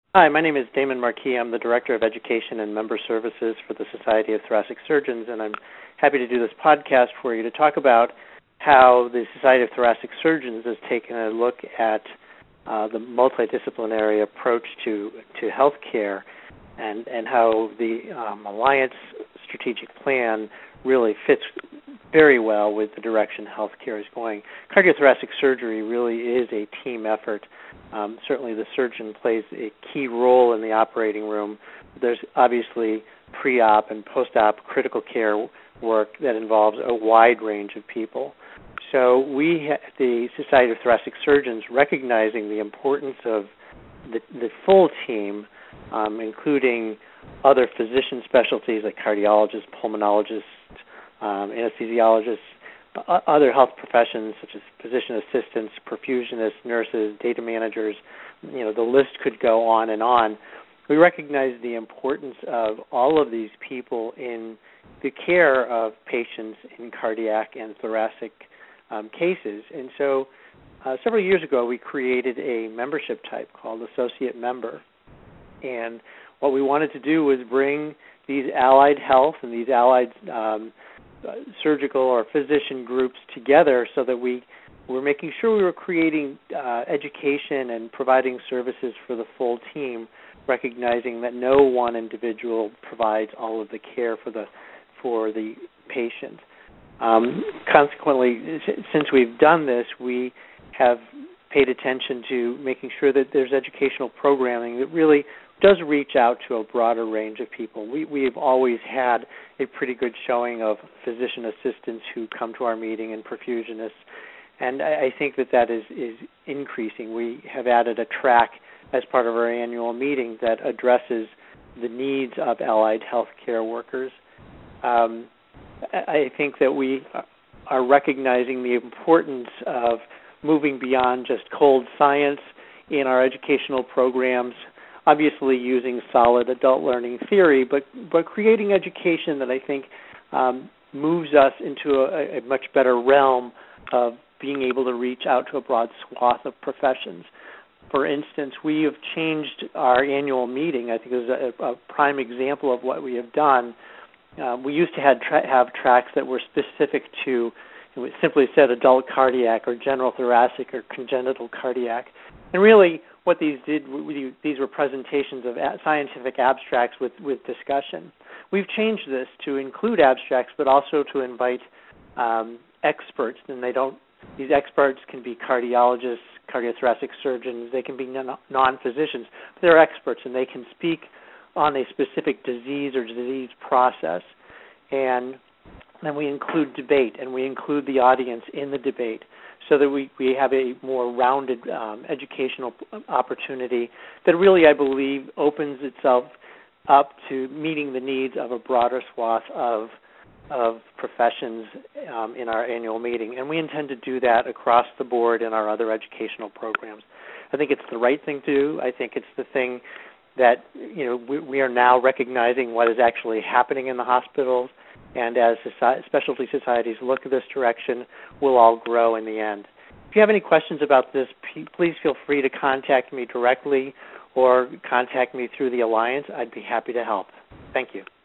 Hi, my name is Damon Marquis. I'm the Director of Education and Member Services for the Society of Thoracic Surgeons, and I'm happy to do this podcast for you to talk about how the Society of Thoracic Surgeons has taken a look at the multidisciplinary approach to healthcare and how the Alliance strategic plan really fits very well with the direction healthcare is going. Cardiothoracic surgery really is a team effort. Certainly the surgeon plays a key role in the operating room. There's obviously pre-op and post-op critical care work that involves a wide range of people. So we, the Society of Thoracic Surgeons, recognizing the importance of the full team, including other physician specialties like cardiologists, pulmonologists, anesthesiologists, other health professions such as physician assistants, perfusionists, nurses, data managers, the list could go on and on. We recognize the importance of all of these people in the care of patients in cardiac and thoracic cases. And so several years ago, we created a membership type called Associate Member. And what we wanted to do was bring these allied health and these allied surgical or physician groups together so that we were making sure we were creating education and providing services for the full team, recognizing that no one individual provides all of the care for the patient. Consequently, since we've done this, we have paid attention to making sure that there's educational programming that really does reach out to a broader range of people. We've always had a pretty good showing of physician assistants who come to our meeting and perfusionists, and I think that is increasing. We have added a track as part of our annual meeting that addresses the needs of allied healthcare workers. I think that we are recognizing the importance of moving beyond just cold science in our educational programs, obviously using solid adult learning theory, but creating education that I think moves us into a much better realm of being able to reach out to a broad swath of professions. For instance, we have changed our annual meeting. I think it was a prime example of what we have done. We used to have tracks that were specific to, it simply said adult cardiac or general thoracic or congenital cardiac. And really what these did, these were presentations of scientific abstracts with discussion. We've changed this to include abstracts, but also to invite experts. And these experts can be cardiologists, cardiothoracic surgeons, they can be non-physicians. But they're experts and they can speak on a specific disease or disease process. And then we include debate, and we include the audience in the debate so that we have a more rounded educational opportunity that really, I believe, opens itself up to meeting the needs of a broader swath of professions in our annual meeting. And we intend to do that across the board in our other educational programs. I think it's the right thing to do. I think it's the thing that we are now recognizing what is actually happening in the hospitals, and as specialty societies look at this direction, we'll all grow in the end. If you have any questions about this, please feel free to contact me directly or contact me through the Alliance. I'd be happy to help. Thank you.